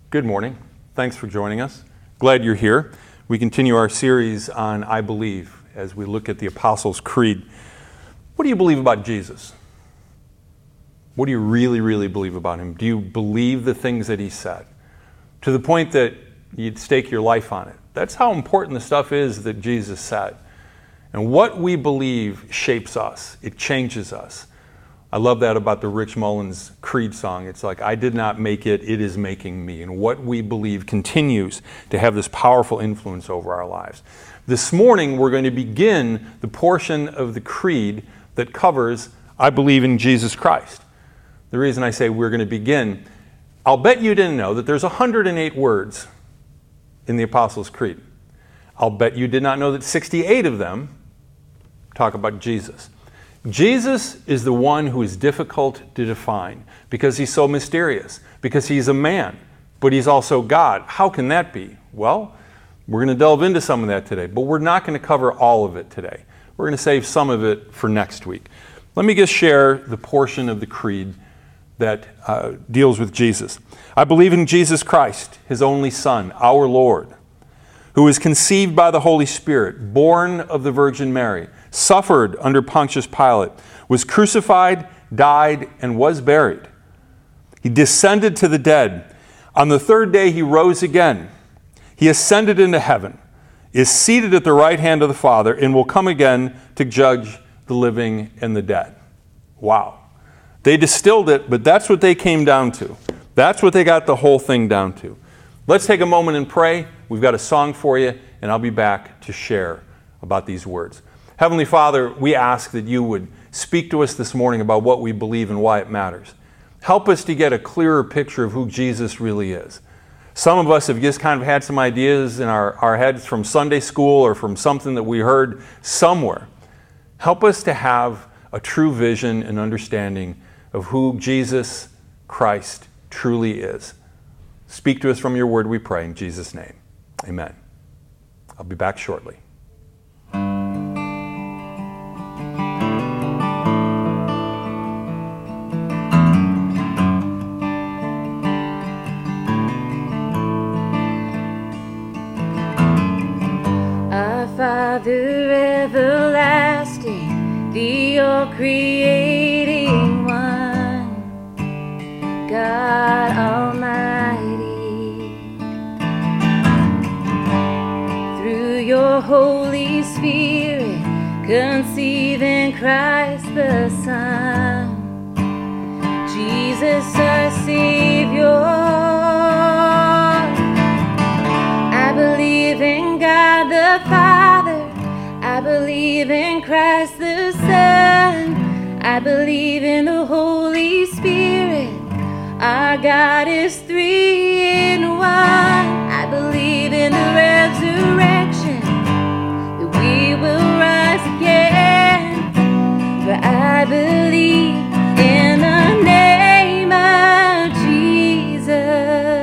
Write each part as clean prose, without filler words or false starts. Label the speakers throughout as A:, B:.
A: Good morning. Thanks for joining us. Glad you're here. We continue our series on I Believe as we look at the Apostles' Creed. What do you believe about Jesus? What do you really believe about him? Do you believe the things that he said? To the point that you'd stake your life on it. That's how important the stuff is that Jesus said. And what we believe shapes us. It changes us. I love that about the Rich Mullins Creed song. It's like, I did not make it, it is making me. And what we believe continues to have this powerful influence over our lives. This morning, we're going to begin the portion of the Creed that covers, I believe in Jesus Christ. The reason I say we're going to begin, I'll bet you didn't know that there's 108 words in the Apostles' Creed. I'll bet you did not know that 68 of them talk about Jesus. Jesus is the one who is difficult to define because he's so mysterious, because he's a man, but he's also God. How can that be? Well, we're going to delve into some of that today, but we're not going to cover all of it today. We're going to save some of it for next week. Let me just share the portion of the Creed that deals with Jesus. I believe in Jesus Christ, his only Son, our Lord, who was conceived by the Holy Spirit, born of the Virgin Mary, suffered under Pontius Pilate, was crucified, died, and was buried. He descended to the dead. On the third day he rose again. He ascended into heaven, is seated at the right hand of the Father, and will come again to judge the living and the dead. Wow. They distilled it, but that's what they came down to. That's what they got the whole thing down to. Let's take a moment and pray. We've got a song for you, and I'll be back to share about these words. Heavenly Father, we ask that you would speak to us this morning about what we believe and why it matters. Help us to get a clearer picture of who Jesus really is. Some of us have just kind of had some ideas in our heads from Sunday school or from something that we heard somewhere. Help us to have a true vision and understanding of who Jesus Christ truly is. Speak to us from your word, we pray, in Jesus' name. Amen. I'll be back shortly.
B: Father everlasting, the all-creating one, God Almighty, through your Holy Spirit, conceive in Christ the Son, Jesus our Savior. I believe in God the Father, I believe in Christ the Son, I believe in the Holy Spirit, our God is three in one. I believe in the resurrection, that we will rise again, for I believe in the name of Jesus.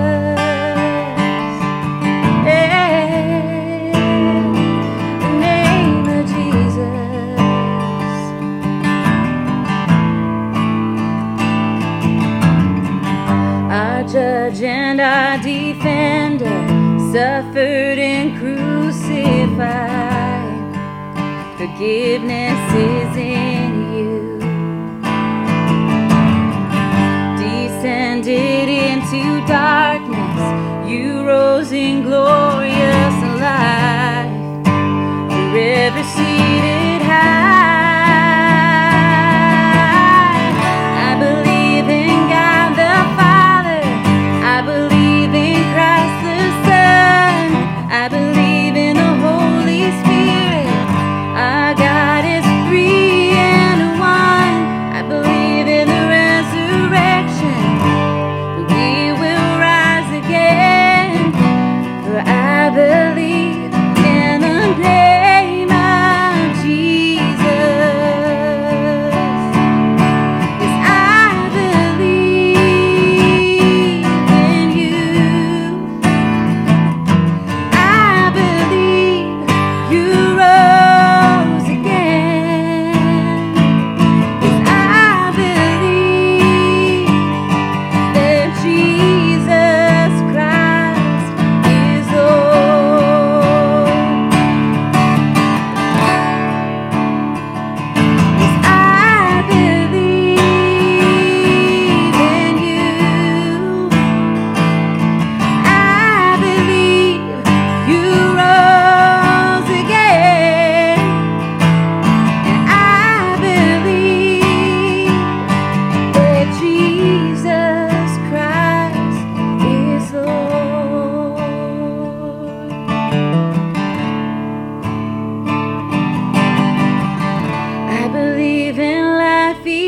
B: Judge and our defender, suffered and crucified. Forgiveness is in you. Descended into darkness, you rose in glorious light. Forever seated high. I believe in the Holy Spirit, our God is free.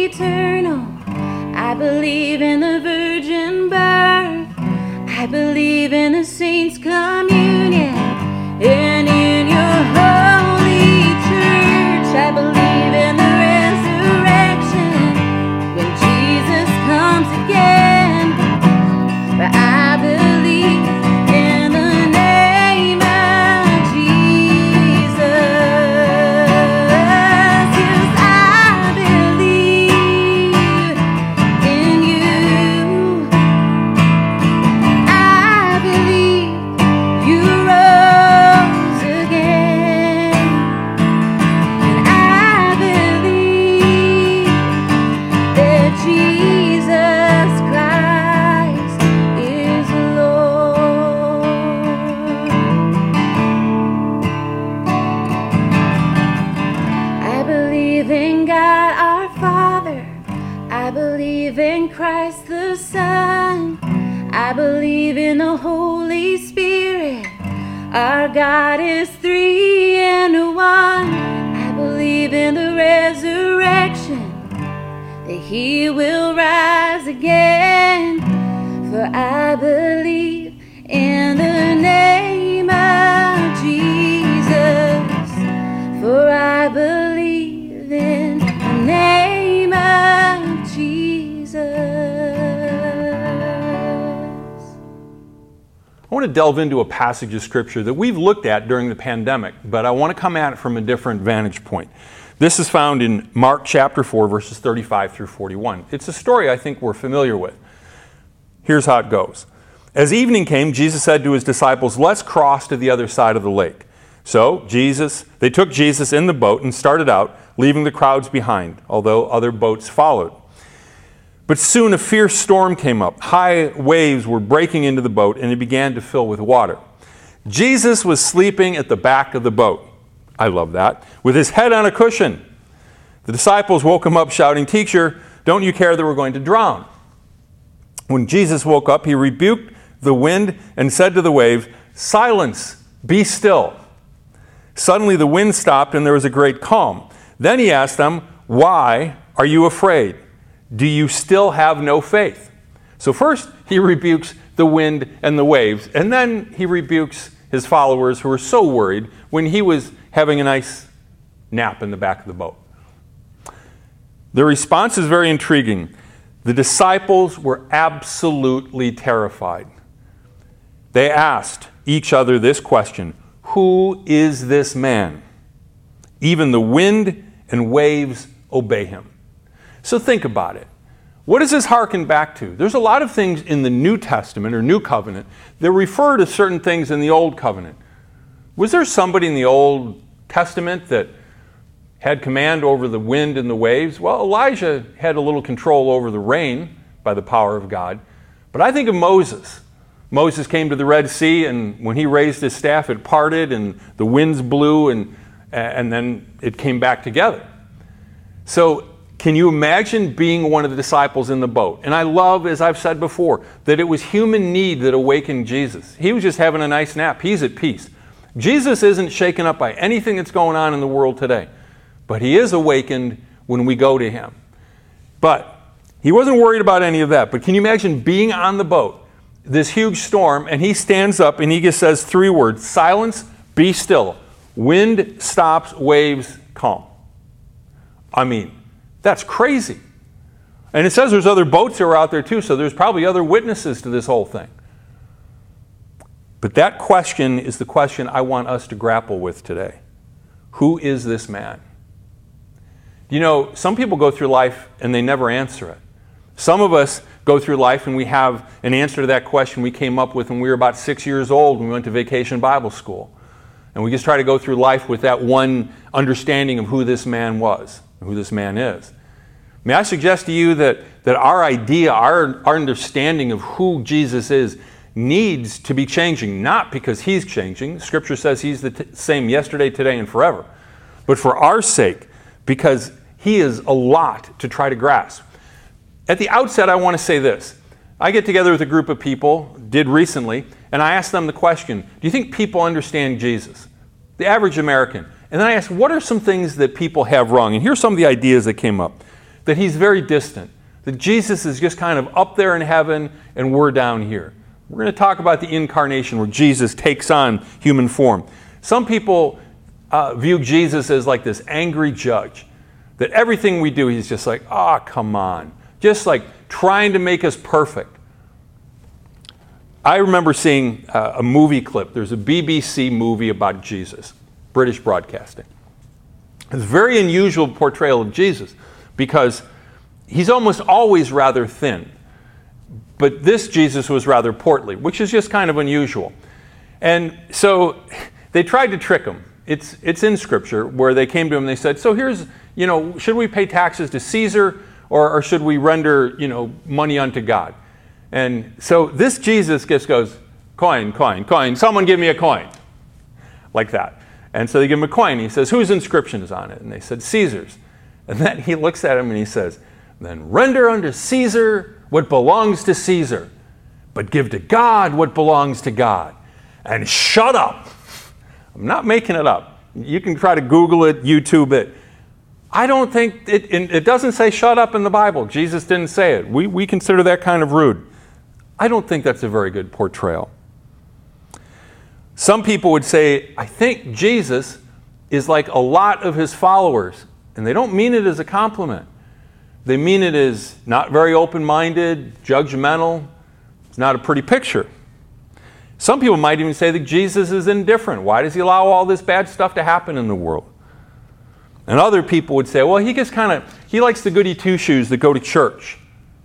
B: eternal. I believe in the virgin birth. I believe in the saints' communion. And in your holy church, I believe in the resurrection when Jesus comes again. But I believe in the name of Jesus. Yes, I believe in you. I believe you rose again. And I believe that Jesus Christ is Lord. I believe in God our Father. I believe in Christ the Son. I believe in the Holy Spirit. Our God is three in one. I believe in the resurrection, that He will rise again. For I believe in the name of Jesus. For I believe in the name of Jesus.
A: I want to delve into a passage of Scripture that we've looked at during the pandemic, but I want to come at it from a different vantage point. This is found in Mark chapter 4, verses 35 through 41. It's a story I think we're familiar with. Here's how it goes. As evening came, Jesus said to his disciples, "Let's cross to the other side of the lake." So they took Jesus in the boat and started out, leaving the crowds behind, although other boats followed. But soon a fierce storm came up. High waves were breaking into the boat, and it began to fill with water. Jesus was sleeping at the back of the boat. I love that. With his head on a cushion. The disciples woke him up shouting, "Teacher, don't you care that we're going to drown?" When Jesus woke up, he rebuked the wind and said to the waves, "Silence, be still." Suddenly the wind stopped and there was a great calm. Then he asked them, "Why are you afraid? Do you still have no faith?" So first he rebukes the wind and the waves, and then he rebukes his followers who were so worried when he was having a nice nap in the back of the boat. The response is very intriguing. The disciples were absolutely terrified. They asked each other this question, "Who is this man? Even the wind and waves obey him." So think about it. What does this harken back to? There's a lot of things in the New Testament or New Covenant that refer to certain things in the Old Covenant. Was there somebody in the Old Testament that had command over the wind and the waves? Well, Elijah had a little control over the rain by the power of God. But I think of Moses. Moses came to the Red Sea, and when he raised his staff, it parted, and the winds blew, and then it came back together. So can you imagine being one of the disciples in the boat? And I love, as I've said before, that it was human need that awakened Jesus. He was just having a nice nap. He's at peace. Jesus isn't shaken up by anything that's going on in the world today. But he is awakened when we go to him. But he wasn't worried about any of that. But can you imagine being on the boat, this huge storm, and he stands up and he just says three words, "Silence, be still." Wind stops, waves calm. I mean, that's crazy. And it says there's other boats that are out there too, so there's probably other witnesses to this whole thing. But that question is the question I want us to grapple with today. Who is this man? You know, some people go through life and they never answer it. Some of us go through life and we have an answer to that question we came up with when we were about 6 years old when we went to Vacation Bible School. And we just try to go through life with that one understanding of who this man was, who this man is. May I suggest to you that our idea, our understanding of who Jesus is needs to be changing, not because he's changing. Scripture says he's the same yesterday, today, and forever. But for our sake, because he is a lot to try to grasp. At the outset, I want to say this. I get together with a group of people, did recently, and I asked them the question, do you think people understand Jesus? The average American. And then I asked, what are some things that people have wrong? And here's some of the ideas that came up. that he's very distant, that Jesus is just kind of up there in heaven and we're down here. We're going to talk about the incarnation where Jesus takes on human form. Some people view Jesus as like this angry judge, that everything we do, he's just like, oh, come on. Just like trying to make us perfect. I remember seeing a movie clip. There's a BBC movie about Jesus, British Broadcasting. It's a very unusual portrayal of Jesus because he's almost always rather thin. But this Jesus was rather portly, which is just kind of unusual. And so they tried to trick him. It's in Scripture where they came to him and they said, so here's, should we pay taxes to Caesar or should we render, money unto God? And so this Jesus just goes, coin, coin, coin. Someone give me a coin. Like that. And so they give him a coin. He says, whose inscription is on it? And they said, Caesar's. And then he looks at him and he says, then render unto Caesar what belongs to Caesar, but give to God what belongs to God. And shut up. I'm not making it up. You can try to Google it, YouTube it. I don't think, it doesn't say shut up in the Bible. Jesus didn't say it. We consider that kind of rude. I don't think that's a very good portrayal. Some people would say, I think Jesus is like a lot of his followers. And they don't mean it as a compliment. They mean it as not very open-minded, judgmental. It's not a pretty picture. Some people might even say that Jesus is indifferent. Why does he allow all this bad stuff to happen in the world? And other people would say, well, he likes the goody two-shoes that go to church.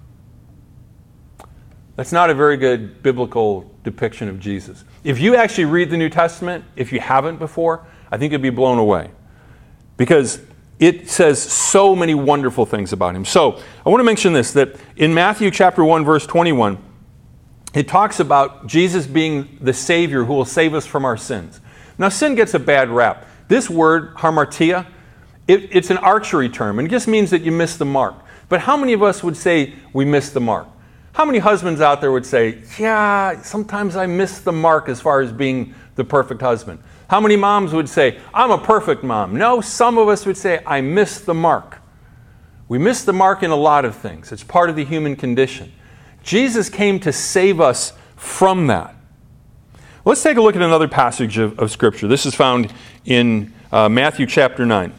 A: That's not a very good biblical depiction of Jesus. If you actually read the New Testament, if you haven't before, I think you'd be blown away. Because it says so many wonderful things about him. So I want to mention this, that in Matthew chapter 1, verse 21, it talks about Jesus being the Savior who will save us from our sins. Now, sin gets a bad rap. This word, hamartia, it's an archery term, and it just means that you miss the mark. But how many of us would say we missed the mark? How many husbands out there would say, yeah, sometimes I miss the mark as far as being the perfect husband? How many moms would say, I'm a perfect mom? No, some of us would say, I missed the mark. We miss the mark in a lot of things. It's part of the human condition. Jesus came to save us from that. Let's take a look at another passage of Scripture. This is found in Matthew chapter 9.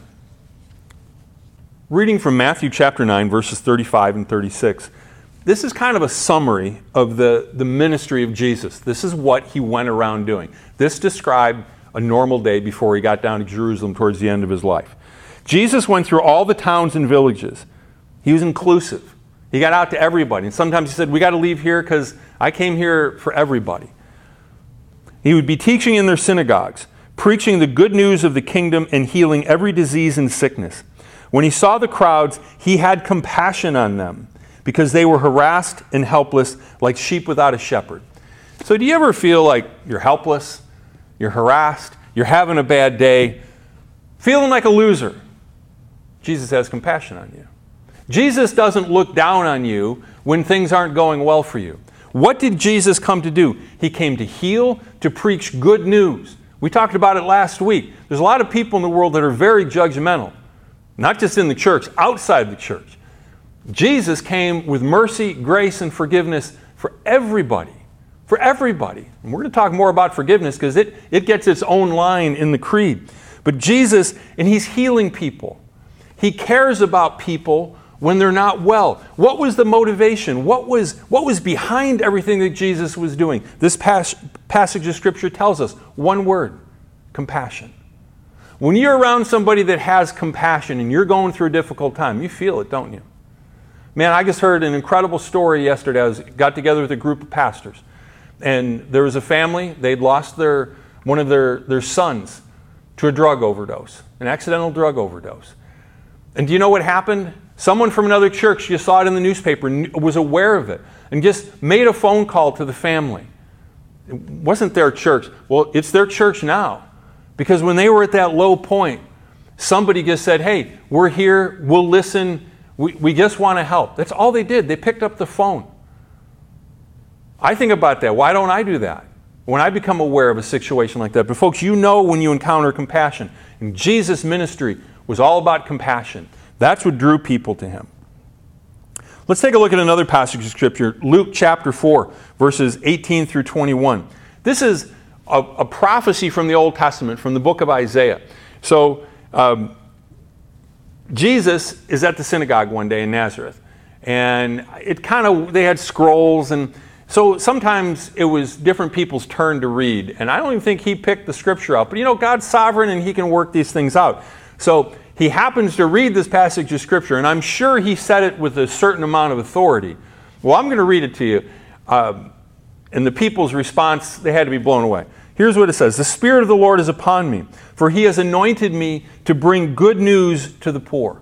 A: Reading from Matthew chapter 9, verses 35 and 36. This is kind of a summary of the ministry of Jesus. This is what he went around doing. This described a normal day before he got down to Jerusalem towards the end of his life. Jesus went through all the towns and villages. He was inclusive. He got out to everybody. And sometimes he said, we got to leave here because I came here for everybody. He would be teaching in their synagogues, preaching the good news of the kingdom and healing every disease and sickness. When he saw the crowds, he had compassion on them because they were harassed and helpless like sheep without a shepherd. So do you ever feel like you're helpless, you're harassed, you're having a bad day, feeling like a loser? Jesus has compassion on you. Jesus doesn't look down on you when things aren't going well for you. What did Jesus come to do? He came to heal, to preach good news. We talked about it last week. There's a lot of people in the world that are very judgmental, not just in the church, outside the church. Jesus came with mercy, grace, and forgiveness for everybody. For everybody. And we're going to talk more about forgiveness because it gets its own line in the creed. But Jesus, and he's healing people. He cares about people when they're not well. What was the motivation? What was behind everything that Jesus was doing? This passage of Scripture tells us one word: compassion. When you're around somebody that has compassion and you're going through a difficult time, you feel it, don't you? Man, I just heard an incredible story yesterday. I got together with a group of pastors. And there was a family, they'd lost one of their sons to a drug overdose, an accidental drug overdose. And do you know what happened? Someone from another church, you saw it in the newspaper, was aware of it, and just made a phone call to the family. It wasn't their church. Well, it's their church now. Because when they were at that low point, somebody just said, hey, we're here, we'll listen, we just want to help. That's all they did. They picked up the phone. I think about that. Why don't I do that when I become aware of a situation like that? But folks, you know when you encounter compassion. And Jesus' ministry was all about compassion. That's what drew people to him. Let's take a look at another passage of Scripture, Luke chapter 4, verses 18 through 21. This is a prophecy from the Old Testament, from the book of Isaiah. So Jesus is at the synagogue one day in Nazareth, and they had scrolls, and so sometimes it was different people's turn to read, and I don't even think he picked the scripture out, but God's sovereign and he can work these things out. So he happens to read this passage of scripture, and I'm sure he said it with a certain amount of authority. Well, I'm going to read it to you, and the people's response, they had to be blown away. Here's what it says. The Spirit of the Lord is upon me, for he has anointed me to bring good news to the poor.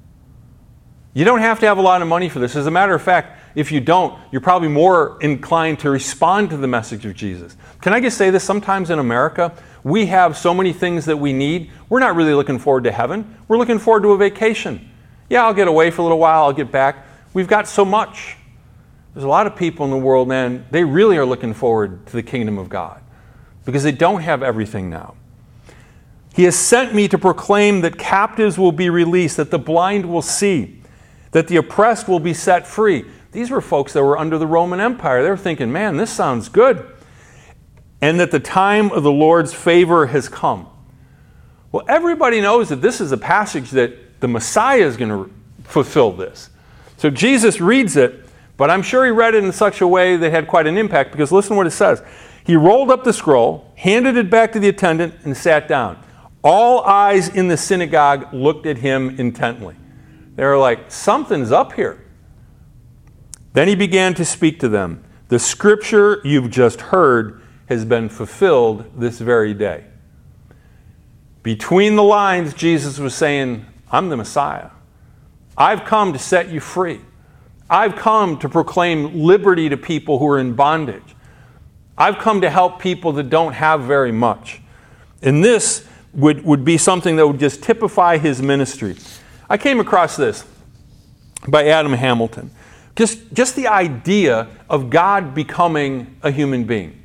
A: You don't have to have a lot of money for this. As a matter of fact, if you don't, you're probably more inclined to respond to the message of Jesus. Can I just say this? Sometimes in America, we have so many things that we need. We're not really looking forward to heaven. We're looking forward to a vacation. Yeah, I'll get away for a little while. I'll get back. We've got so much. There's a lot of people in the world, man, they really are looking forward to the kingdom of God because they don't have everything now. He has sent me to proclaim that captives will be released, that the blind will see, that the oppressed will be set free. These were folks that were under the Roman Empire. They were thinking, man, this sounds good. And that the time of the Lord's favor has come. Well, everybody knows that this is a passage that the Messiah is going to fulfill this. So Jesus reads it, but I'm sure he read it in such a way that had quite an impact, because listen to what it says. He rolled up the scroll, handed it back to the attendant, and sat down. All eyes in the synagogue looked at him intently. They were like, something's up here. Then he began to speak to them. The scripture you've just heard has been fulfilled this very day. Between the lines, Jesus was saying, I'm the Messiah. I've come to set you free. I've come to proclaim liberty to people who are in bondage. I've come to help people that don't have very much. And this would be something that would just typify his ministry. I came across this by Adam Hamilton. Just the idea of God becoming a human being.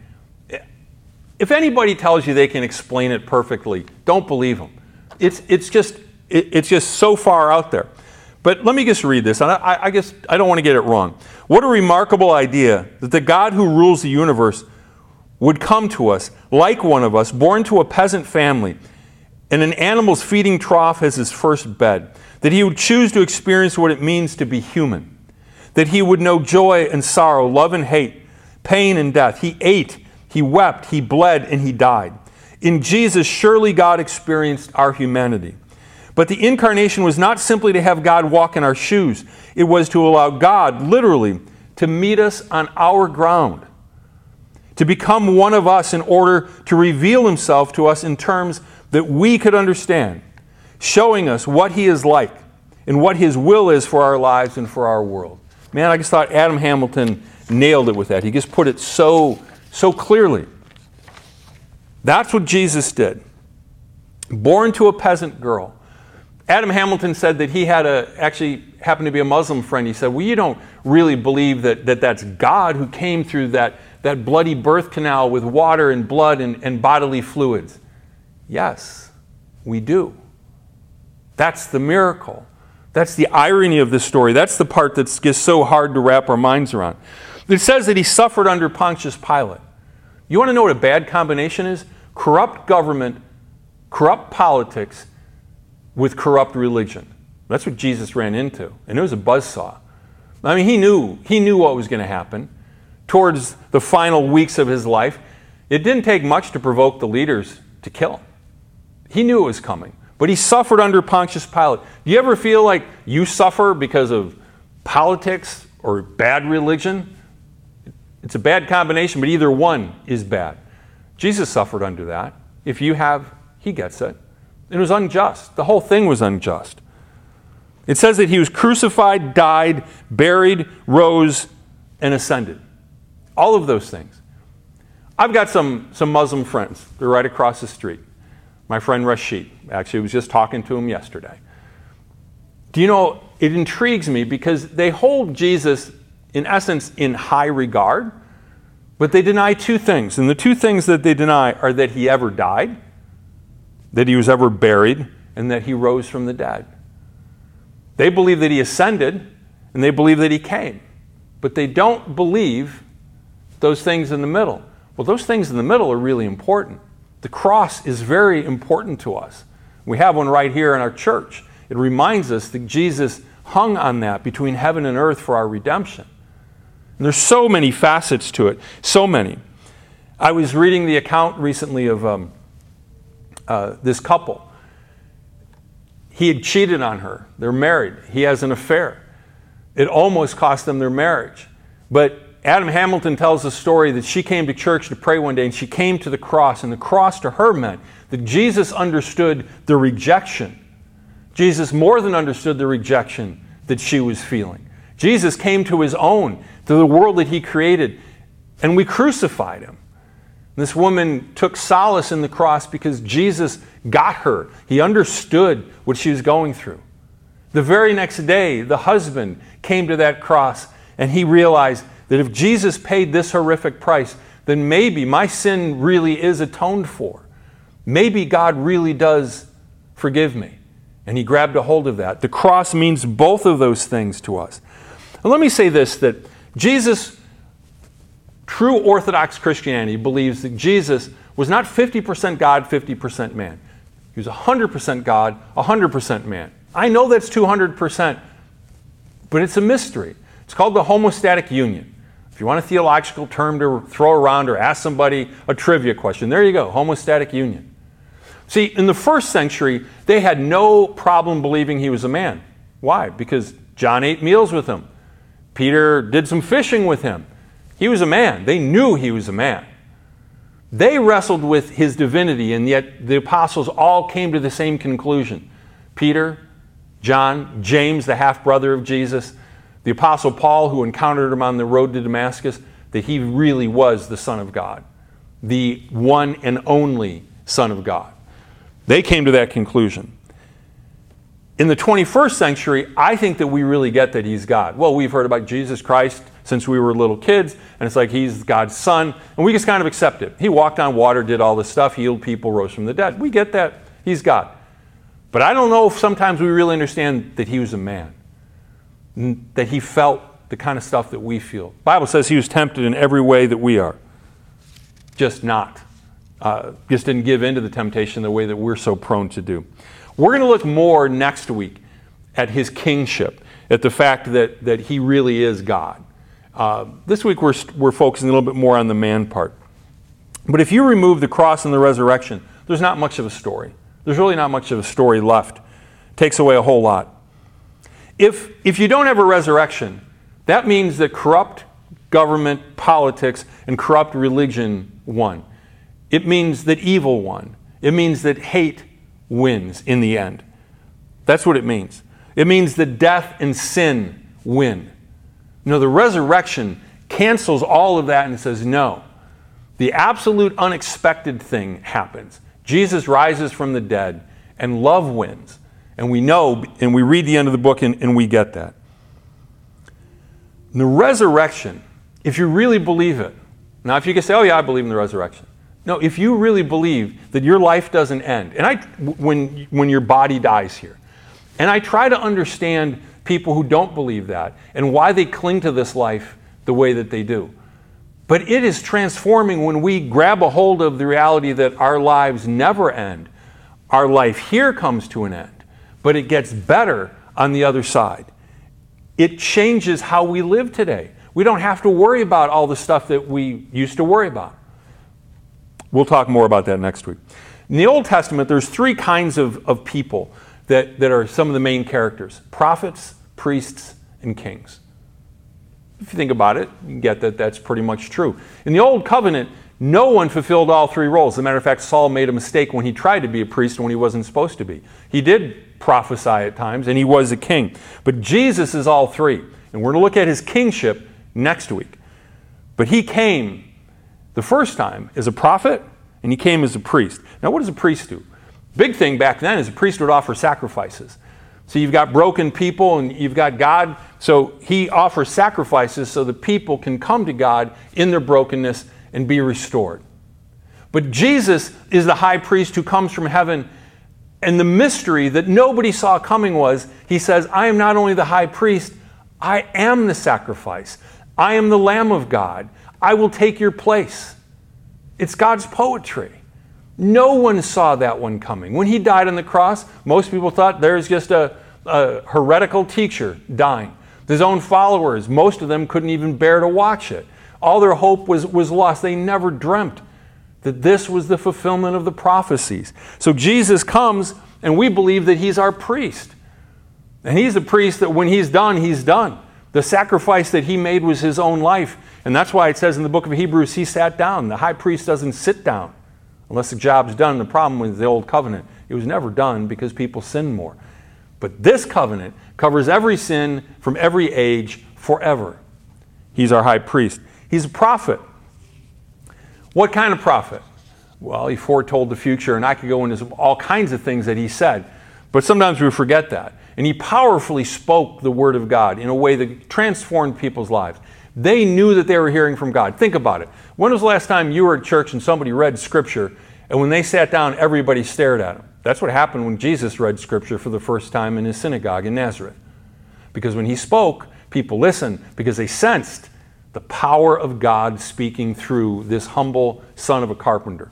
A: If anybody tells you they can explain it perfectly, don't believe them. It's just so far out there. But let me just read this. I don't want to get it wrong. What a remarkable idea that the God who rules the universe would come to us like one of us, born to a peasant family, and an animal's feeding trough as his first bed. That he would choose to experience what it means to be human. That he would know joy and sorrow, love and hate, pain and death. He ate, he wept, he bled, and he died. In Jesus, surely God experienced our humanity. But the incarnation was not simply to have God walk in our shoes. It was to allow God, literally, to meet us on our ground. To become one of us in order to reveal himself to us in terms that we could understand, showing us what he is like and what his will is for our lives and for our world. Man, I just thought Adam Hamilton nailed it with that. He just put it so clearly. That's what Jesus did. Born to a peasant girl. Adam Hamilton said that he actually happened to be a Muslim friend. He said, well, you don't really believe that's God who came through that bloody birth canal with water and blood and bodily fluids. Yes, we do. That's the miracle. That's the irony of this story. That's the part that's just so hard to wrap our minds around. It says that he suffered under Pontius Pilate. You want to know what a bad combination is? Corrupt government, corrupt politics, with corrupt religion. That's what Jesus ran into. And it was a buzzsaw. I mean, he knew what was going to happen towards the final weeks of his life. It didn't take much to provoke the leaders to kill him. He knew it was coming. But he suffered under Pontius Pilate. Do you ever feel like you suffer because of politics or bad religion? It's a bad combination, but either one is bad. Jesus suffered under that. If you have, he gets it. It was unjust. The whole thing was unjust. It says that he was crucified, died, buried, rose, and ascended. All of those things. I've got some Muslim friends. They're right across the street. My friend Rashid. Actually, I was just talking to him yesterday. Do you know, it intrigues me because they hold Jesus, in essence, in high regard, but they deny two things. And the two things that they deny are that he ever died, that he was ever buried, and that he rose from the dead. They believe that he ascended, and they believe that he came. But they don't believe those things in the middle. Well, those things in the middle are really important. The cross is very important to us. We have one right here in our church. It reminds us that Jesus hung on that between heaven and earth for our redemption. And there's so many facets to it, so many. I was reading the account recently of this couple. He had cheated on her. They're married. He has an affair. It almost cost them their marriage. But Adam Hamilton tells the story that she came to church to pray one day, and she came to the cross, and the cross to her meant that Jesus understood the rejection. Jesus more than understood the rejection that she was feeling. Jesus came to his own, to the world that he created, and we crucified him. This woman took solace in the cross because Jesus got her. He understood what she was going through. The very next day, the husband came to that cross, and he realized that if Jesus paid this horrific price, then maybe my sin really is atoned for. Maybe God really does forgive me. And he grabbed a hold of that. The cross means both of those things to us. And let me say this, that Jesus, true Orthodox Christianity, believes that Jesus was not 50% God, 50% man. He was 100% God, 100% man. I know that's 200%, but it's a mystery. It's called the homostatic union. If you want a theological term to throw around or ask somebody a trivia question, there you go, homostatic union. See, in the first century, they had no problem believing he was a man. Why? Because John ate meals with him. Peter did some fishing with him. He was a man. They knew he was a man. They wrestled with his divinity, and yet the apostles all came to the same conclusion. Peter, John, James, the half-brother of Jesus, the apostle Paul, who encountered him on the road to Damascus, that he really was the Son of God, the one and only Son of God. They came to that conclusion. In the 21st century, I think that we really get that he's God. Well, we've heard about Jesus Christ since we were little kids, and it's like he's God's son, and we just kind of accept it. He walked on water, did all this stuff, healed people, rose from the dead. We get that. He's God. But I don't know if sometimes we really understand that he was a man, that he felt the kind of stuff that we feel. The Bible says he was tempted in every way that we are, just didn't give in to the temptation the way that we're so prone to do. We're going to look more next week at his kingship, at the fact that he really is God. This week we're focusing a little bit more on the man part. But if you remove the cross and the resurrection, there's not much of a story. There's really not much of a story left. It takes away a whole lot. If you don't have a resurrection, that means that corrupt government, politics, and corrupt religion won. It means that evil won. It means that hate wins in the end. That's what it means. It means that death and sin win. The resurrection cancels all of that and says, no. The absolute unexpected thing happens. Jesus rises from the dead, and love wins. And we know, and we read the end of the book, and we get that. The resurrection, if you really believe it, now if you can say, oh yeah, I believe in the resurrection. No, if you really believe that your life doesn't end, and when your body dies here, and I try to understand people who don't believe that and why they cling to this life the way that they do. But it is transforming when we grab a hold of the reality that our lives never end. Our life here comes to an end, but it gets better on the other side. It changes how we live today. We don't have to worry about all the stuff that we used to worry about. We'll talk more about that next week. In the Old Testament, there's three kinds of people that are some of the main characters: prophets, priests, and kings. If you think about it, you get that that's pretty much true. In the Old Covenant, no one fulfilled all three roles. As a matter of fact, Saul made a mistake when he tried to be a priest when he wasn't supposed to be. He did prophesy at times, and he was a king. But Jesus is all three. And we're going to look at his kingship next week. But he came the first time as a prophet, and he came as a priest. Now, what does a priest do? Big thing back then is a priest would offer sacrifices. So you've got broken people and you've got God. So he offers sacrifices so that people can come to God in their brokenness and be restored. But Jesus is the high priest who comes from heaven. And the mystery that nobody saw coming was, he says, I am not only the high priest, I am the sacrifice. I am the Lamb of God. I will take your place. It's God's poetry. No one saw that one coming. When he died on the cross, most people thought there's just a heretical teacher dying. His own followers, most of them couldn't even bear to watch it. All their hope was lost. They never dreamt that this was the fulfillment of the prophecies. So Jesus comes, and we believe that he's our priest. And he's a priest that when he's done, he's done. The sacrifice that he made was his own life. And that's why it says in the book of Hebrews, he sat down. The high priest doesn't sit down unless the job's done. The problem with the old covenant, it was never done because people sinned more. But this covenant covers every sin from every age forever. He's our high priest. He's a prophet. What kind of prophet? Well, he foretold the future, and I could go into all kinds of things that he said. But sometimes we forget that. And he powerfully spoke the word of God in a way that transformed people's lives. They knew that they were hearing from God. Think about it. When was the last time you were at church and somebody read Scripture, and when they sat down, everybody stared at them? That's what happened when Jesus read Scripture for the first time in his synagogue in Nazareth. Because when he spoke, people listened because they sensed the power of God speaking through this humble son of a carpenter.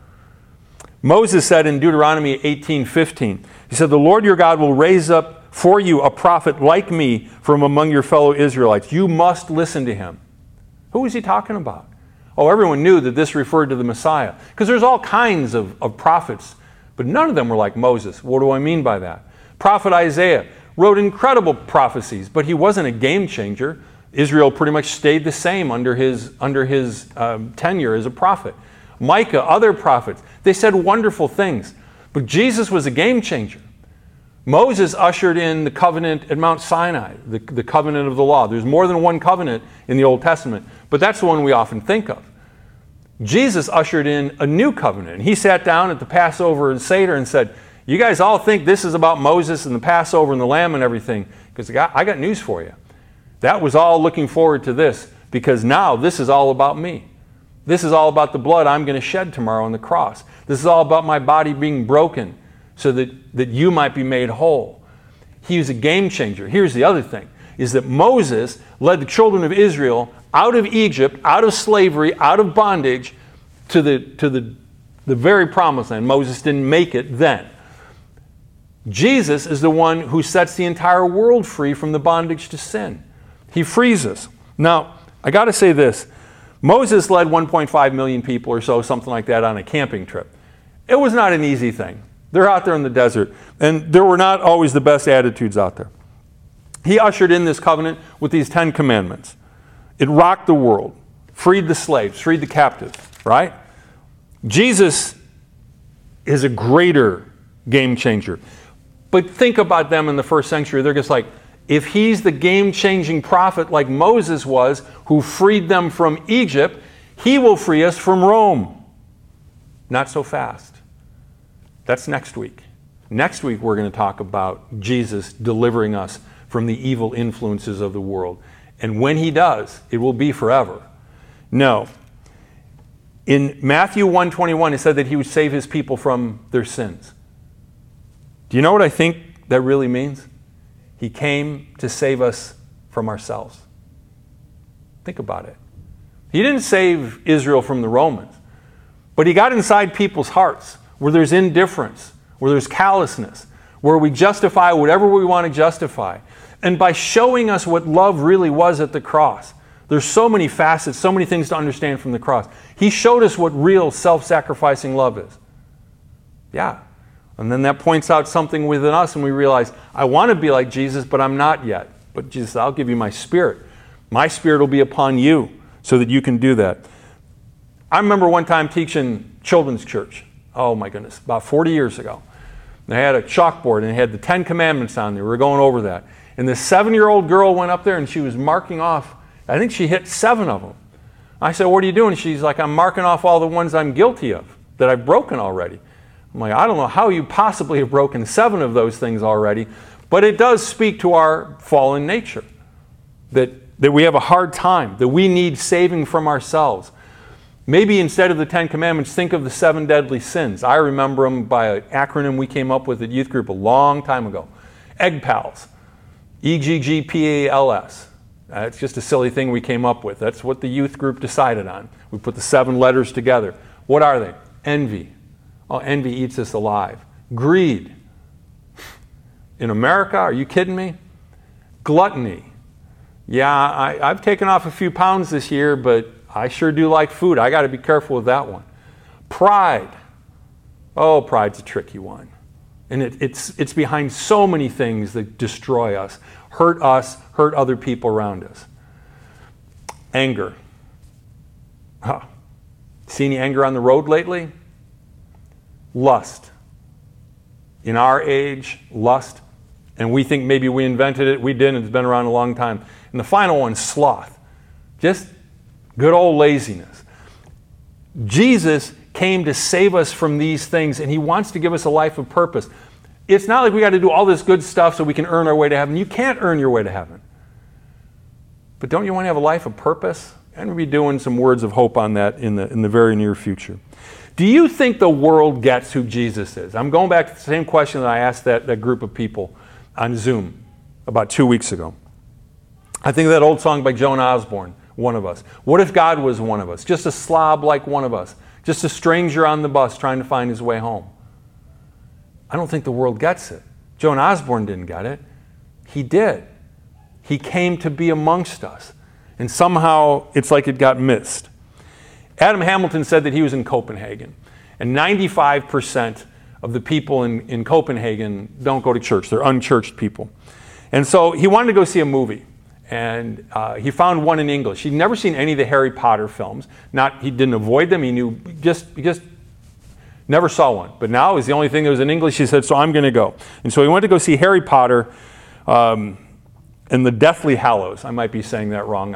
A: Moses said in Deuteronomy 18:15, he said, "The Lord your God will raise up for you a prophet like me from among your fellow Israelites. You must listen to him." Who was he talking about? Oh, everyone knew that this referred to the Messiah. Because there's all kinds of prophets, but none of them were like Moses. What do I mean by that? Prophet Isaiah wrote incredible prophecies, but he wasn't a game changer. Israel pretty much stayed the same under his tenure as a prophet. Micah, other prophets, they said wonderful things. But Jesus was a game changer. Moses ushered in the covenant at Mount Sinai, the covenant of the law. There's more than one covenant in the Old Testament, but that's the one we often think of. Jesus ushered in a new covenant. He sat down at the Passover and Seder and said, "You guys all think this is about Moses and the Passover and the Lamb and everything, because I got news for you. That was all looking forward to this, because now this is all about me. This is all about the blood I'm going to shed tomorrow on the cross. This is all about my body being broken so that you might be made whole." He was a game changer. Here's the other thing, is that Moses led the children of Israel out of Egypt, out of slavery, out of bondage, to the very promised land. Moses didn't make it then. Jesus is the one who sets the entire world free from the bondage to sin. He frees us. Now, I got to say this. Moses led 1.5 million people or so, something like that, on a camping trip. It was not an easy thing. They're out there in the desert, and there were not always the best attitudes out there. He ushered in this covenant with these 10 commandments. It rocked the world, freed the slaves, freed the captives, right? Jesus is a greater game changer. But think about them in the first century. They're just like, if he's the game-changing prophet like Moses was, who freed them from Egypt, he will free us from Rome. Not so fast. That's next week. Next week we're going to talk about Jesus delivering us from the evil influences of the world. And when he does, it will be forever. No. In Matthew 1:21, it said that he would save his people from their sins. Do you know what I think that really means? He came to save us from ourselves. Think about it. He didn't save Israel from the Romans, but he got inside people's hearts where there's indifference, where there's callousness, where we justify whatever we want to justify. And by showing us what love really was at the cross, there's so many facets, so many things to understand from the cross. He showed us what real self-sacrificing love is. Yeah. And then that points out something within us, and we realize, I want to be like Jesus, but I'm not yet. But Jesus, I'll give you my Spirit. My Spirit will be upon you so that you can do that. I remember one time teaching children's church. Oh my goodness, about 40 years ago. They had a chalkboard, and they had the 10 Commandments on there. We were going over that. And this 7-year-old girl went up there, and she was marking off, I think she hit 7 of them. I said, "What are you doing?" She's like, "I'm marking off all the ones I'm guilty of, that I've broken already." I'm like, I don't know how you possibly have broken 7 of those things already, but it does speak to our fallen nature, that we have a hard time, that we need saving from ourselves. Maybe instead of the 10 Commandments, think of the 7 deadly sins. I remember them by an acronym we came up with at youth group a long time ago. Egg pals. EGGPALS. It's just a silly thing we came up with. That's what the youth group decided on. We put the 7 letters together. What are they? Envy. Oh, envy eats us alive. Greed. In America, are you kidding me? Gluttony. Yeah, I've taken off a few pounds this year, but I sure do like food. I got to be careful with that one. Pride. Oh, pride's a tricky one. And it's behind so many things that destroy us, hurt other people around us. Anger. Huh. See any anger on the road lately? Lust. In our age, lust. And we think maybe we invented it. We didn't. It's been around a long time. And the final one, sloth. Just good old laziness. Jesus came to save us from these things, and he wants to give us a life of purpose. It's not like we got to do all this good stuff so we can earn our way to heaven. You can't earn your way to heaven. But don't you want to have a life of purpose? And we'll be doing some words of hope on that in the very near future. Do you think the world gets who Jesus is? I'm going back to the same question that I asked that group of people on Zoom about 2 weeks ago. I think of that old song by Joan Osborne, One of Us. What if God was one of us? Just a slob like one of us. Just a stranger on the bus trying to find his way home. I don't think the world gets it. Joan Osborne didn't get it. He did. He came to be amongst us. And somehow it's like it got missed. Adam Hamilton said that he was in Copenhagen. And 95% of the people in Copenhagen don't go to church. They're unchurched people. And so he wanted to go see a movie. And he found one in English. He'd never seen any of the Harry Potter films. He didn't avoid them. He knew, just never saw one. But now it was the only thing that was in English. He said, so I'm going to go. And so he went to go see Harry Potter and the Deathly Hallows. I might be saying that wrong.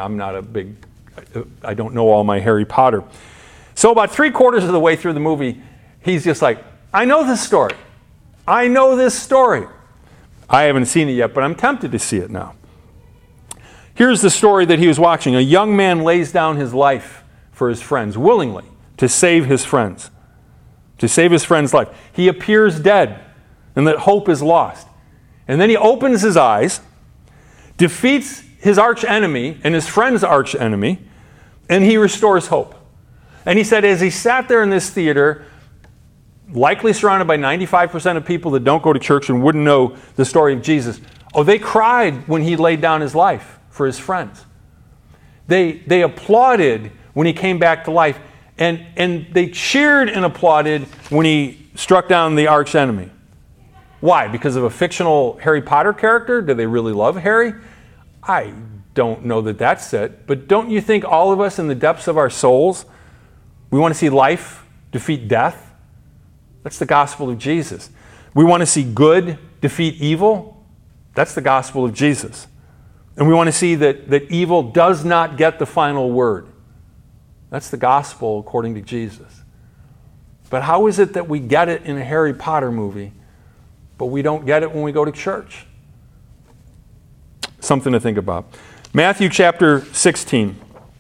A: I don't know all my Harry Potter. So about 3/4 of the way through the movie, he's just like, I know this story. I know this story. I haven't seen it yet, but I'm tempted to see it now. Here's the story that he was watching. A young man lays down his life for his friends, willingly, to save his friends. To save his friend's life. He appears dead, and that hope is lost. And then he opens his eyes, defeats his arch enemy and his friend's arch enemy, and he restores hope. And he said as he sat there in this theater, likely surrounded by 95% of people that don't go to church and wouldn't know the story of Jesus, they cried when he laid down his life for his friends. They applauded when he came back to life, and they cheered and applauded when he struck down the arch enemy. Why? Because of a fictional Harry Potter character? Do they really love Harry? I don't know that that's it, but don't you think all of us in the depths of our souls, we want to see life defeat death? That's the gospel of Jesus. We want to see good defeat evil? That's the gospel of Jesus. And we want to see that evil does not get the final word. That's the gospel according to Jesus. But how is it that we get it in a Harry Potter movie, but we don't get it when we go to church? Something to think about. Matthew chapter 16.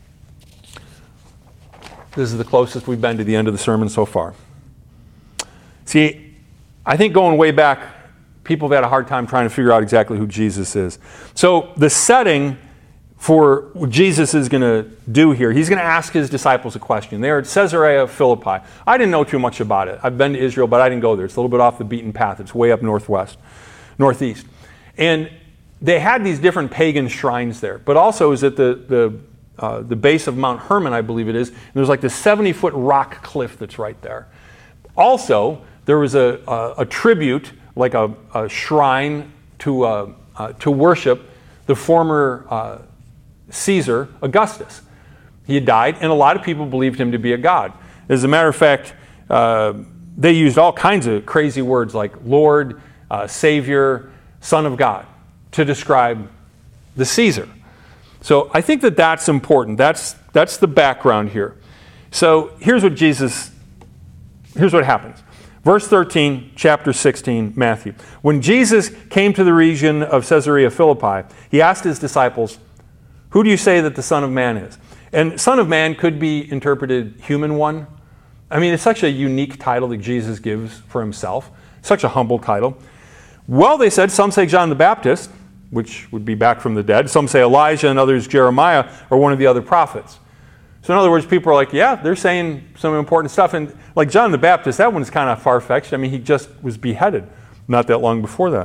A: This is the closest we've been to the end of the sermon so far. See, I think going way back, people have had a hard time trying to figure out exactly who Jesus is. So the setting for what Jesus is going to do here, he's going to ask his disciples a question. They're at Caesarea Philippi. I didn't know too much about it. I've been to Israel, but I didn't go there. It's a little bit off the beaten path. It's way up northeast. And they had these different pagan shrines there, but also it was at the base of Mount Hermon, I believe it is. And there's like this 70-foot rock cliff that's right there. Also, there was a tribute, like a shrine to worship the former Caesar, Augustus. He had died, and a lot of people believed him to be a god. As a matter of fact, they used all kinds of crazy words like Lord, Savior, Son of God to describe the Caesar. So I think that that's important. That's the background here. So here's what happens. Verse 13, chapter 16, Matthew. When Jesus came to the region of Caesarea Philippi, he asked his disciples, who do you say that the Son of Man is? And Son of Man could be interpreted human one. I mean, it's such a unique title that Jesus gives for himself. Such a humble title. Well, they said, some say John the Baptist, which would be back from the dead. Some say Elijah, and others Jeremiah, or one of the other prophets. So in other words, people are like, yeah, they're saying some important stuff. And like John the Baptist, that one's kind of far-fetched. I mean, he just was beheaded not that long before that.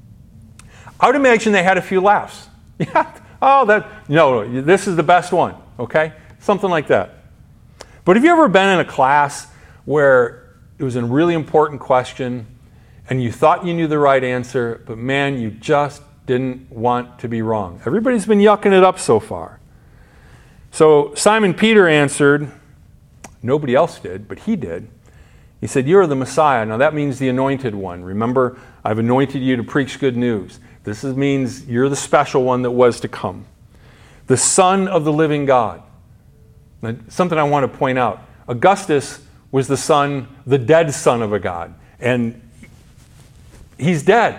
A: I would imagine they had a few laughs. Yeah, no, this is the best one, okay? Something like that. But have you ever been in a class where it was a really important question and you thought you knew the right answer, but man, you just didn't want to be wrong? Everybody's been yucking it up so far. So Simon Peter answered, nobody else did, but he did. He said, "You are the Messiah." Now that means the anointed one. Remember, I've anointed you to preach good news. This means you're the special one that was to come. The Son of the living God. Now, something I want to point out. Augustus was the dead son of a god. And he's dead.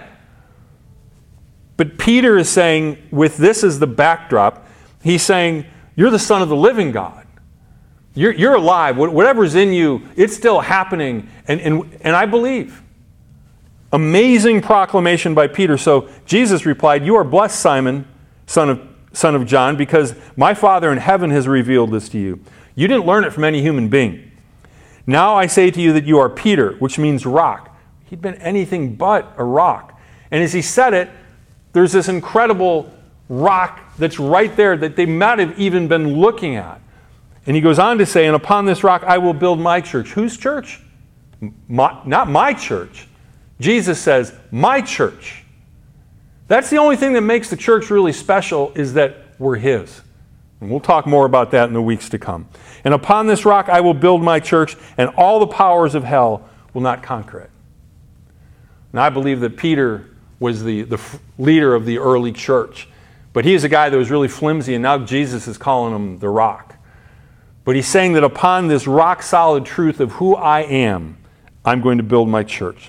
A: But Peter is saying, with this as the backdrop, he's saying, you're the Son of the living God. You're alive. Whatever's in you, it's still happening. And I believe. Amazing proclamation by Peter. So Jesus replied, "You are blessed, Simon, son of John, because my Father in heaven has revealed this to you. You didn't learn it from any human being. Now I say to you that you are Peter," which means rock. He'd been anything but a rock. And as he said it, there's this incredible rock that's right there that they might have even been looking at. And he goes on to say, "And upon this rock I will build my church." Whose church? Not my church. Jesus says, my church. That's the only thing that makes the church really special, is that we're his. And we'll talk more about that in the weeks to come. "And upon this rock I will build my church, and all the powers of hell will not conquer it." And I believe that Peter was the leader of the early church. But he is a guy that was really flimsy, and now Jesus is calling him the rock. But he's saying that upon this rock-solid truth of who I am, I'm going to build my church.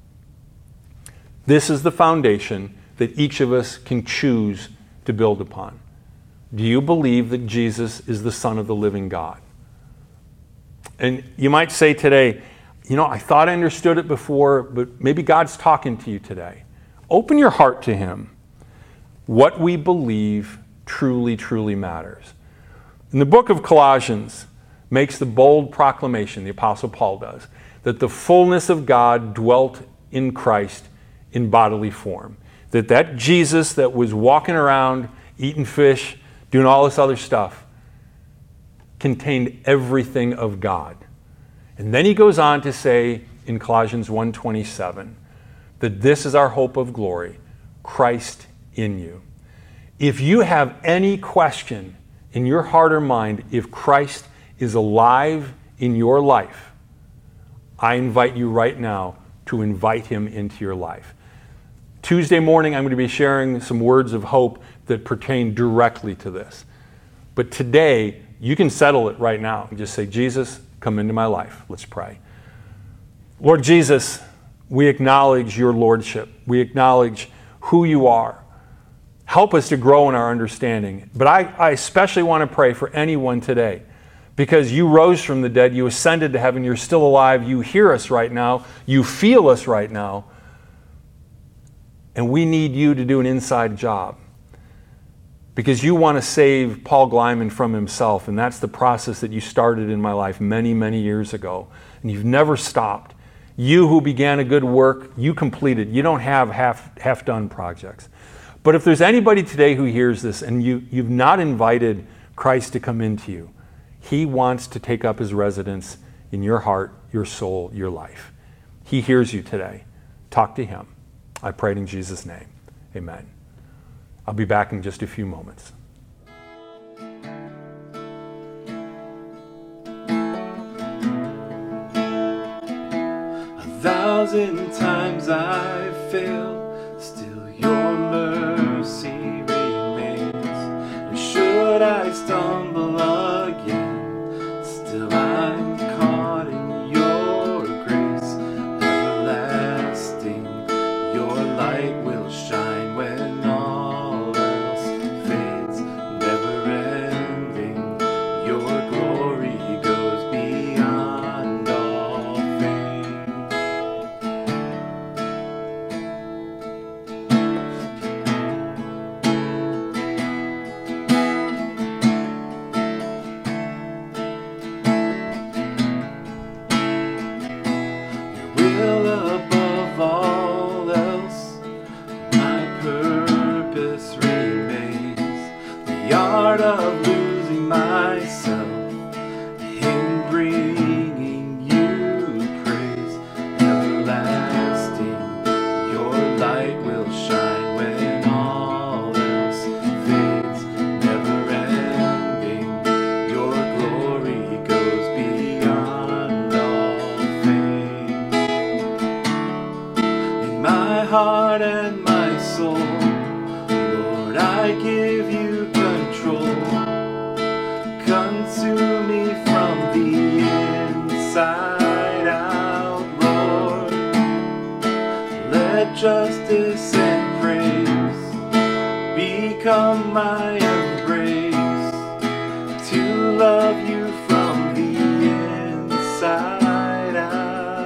A: This is the foundation that each of us can choose to build upon. Do you believe that Jesus is the Son of the living God? And you might say today, I thought I understood it before, but maybe God's talking to you today. Open your heart to him. What we believe truly, truly matters. In the book of Colossians makes the bold proclamation, the Apostle Paul does, that the fullness of God dwelt in Christ in bodily form. That Jesus that was walking around, eating fish, doing all this other stuff, contained everything of God. And then he goes on to say in Colossians 1:27 that this is our hope of glory, Christ in you. If you have any question in your heart or mind if Christ is alive in your life, I invite you right now to invite him into your life. Tuesday morning, I'm going to be sharing some words of hope that pertain directly to this. But today, you can settle it right now and just say, "Jesus, come into my life." Let's pray. Lord Jesus, we acknowledge your lordship. We acknowledge who you are. Help us to grow in our understanding. But I especially want to pray for anyone today, because you rose from the dead, you ascended to heaven, you're still alive, you hear us right now, you feel us right now, and we need you to do an inside job. Because you want to save Paul Glyman from himself, and that's the process that you started in my life many, many years ago. And you've never stopped. You who began a good work, you completed. You don't have half-done projects. But if there's anybody today who hears this and you've not invited Christ to come into you, he wants to take up his residence in your heart, your soul, your life. He hears you today. Talk to him. I pray in Jesus' name. Amen. I'll be back in just a few moments.
C: 1,000 times I failed, still your mercy remains. And should I stumble again, still I'm caught in your grace. Everlasting, your light will shine when all else fades. Never ending, your glory goes beyond all fame. myself in bringing you praise. Everlasting, your light will shine when all else fades. Never ending, your glory goes beyond all fame. In my heart and my soul, Lord, I give you control. Consume me from the inside out, Lord. Let justice and praise become my embrace, to love you from the inside out.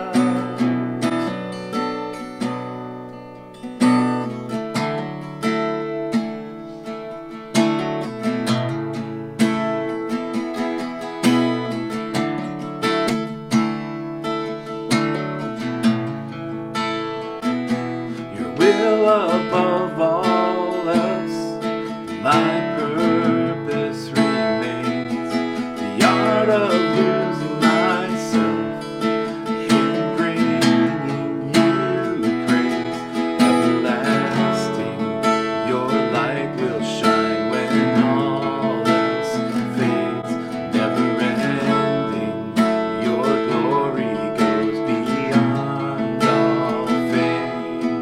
C: Will above all else, my purpose remains. The art of losing myself in bringing you praise. Everlasting, your light will shine when all else fades. Never ending, your glory goes beyond all fame.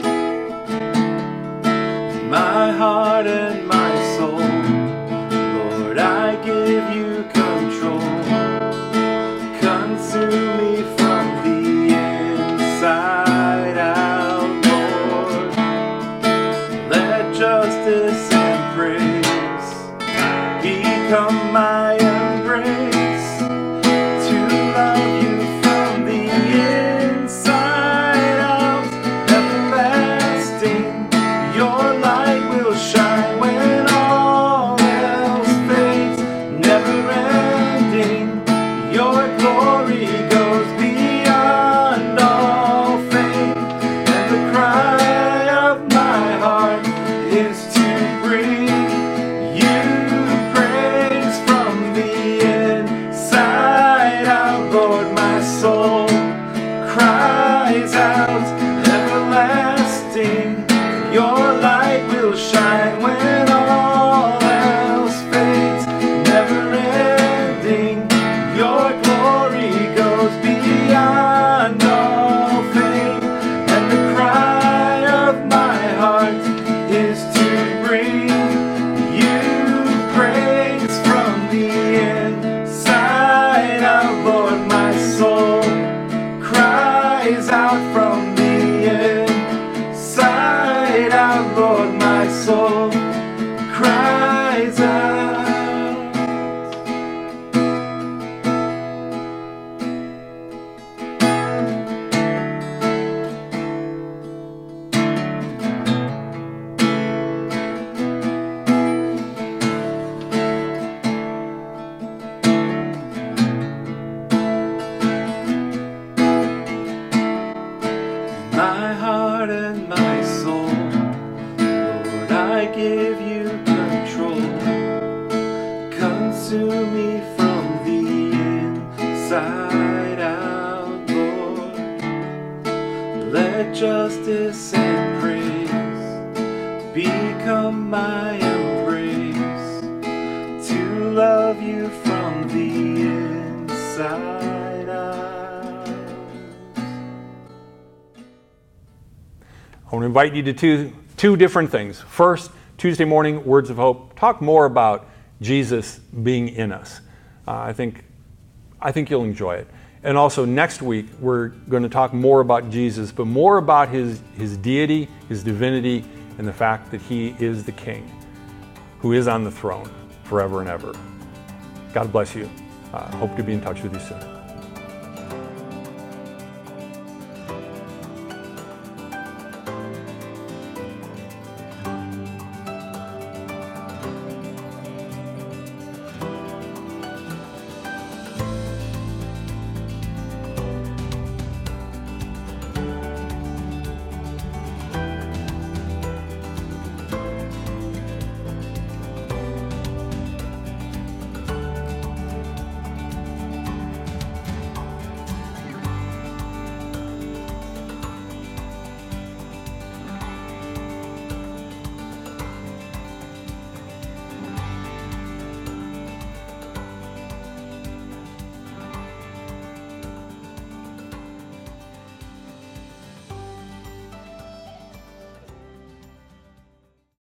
C: My heart and my soul, Lord, I give you control. Consume me from the inside out, Lord. Let justice and praise become my embrace, to love you from the inside out. Everlasting, your light will shine when all else fades. Never ending, your glory goes beyond all fame. And the cry of my heart is to bring you praise from the inside out. Lord, my soul cries out. Everlasting, your light will shine when all else fades. Never ending, your glory goes beyond all fame. And the cry of my heart is to bring you praise from the inside out. Lord, my soul cries out from the inside out. Lord, my soul cries out. My heart and my soul, Lord, I give you control. Consume me from the inside out, Lord. Let justice and praise become my embrace, to love you from the inside out.
A: I want to invite you to two different things. First, Tuesday morning, Words of Hope. Talk more about Jesus being in us. I think you'll enjoy it. And also next week, we're going to talk more about Jesus, but more about his deity, his divinity, and the fact that he is the King who is on the throne forever and ever. God bless you. Hope to be in touch with you soon.